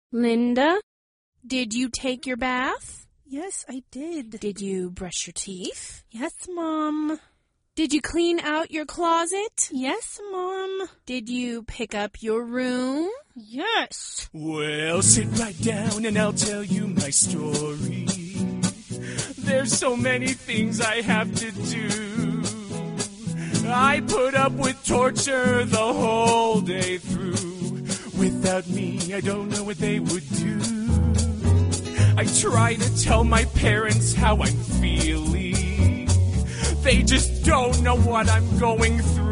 Linda, did you take your bath? Yes, I did. Did you brush your teeth? Yes, Mom. Did you clean out your closet? Yes, Mom. Did you pick up your room? Yes. Well, sit right down and I'll tell you my story. There's so many things I have to do. I put up with torture the whole day through. Without me, I don't know what they would do. I try to tell my parents how I'm feeling. They just don't know what I'm going through.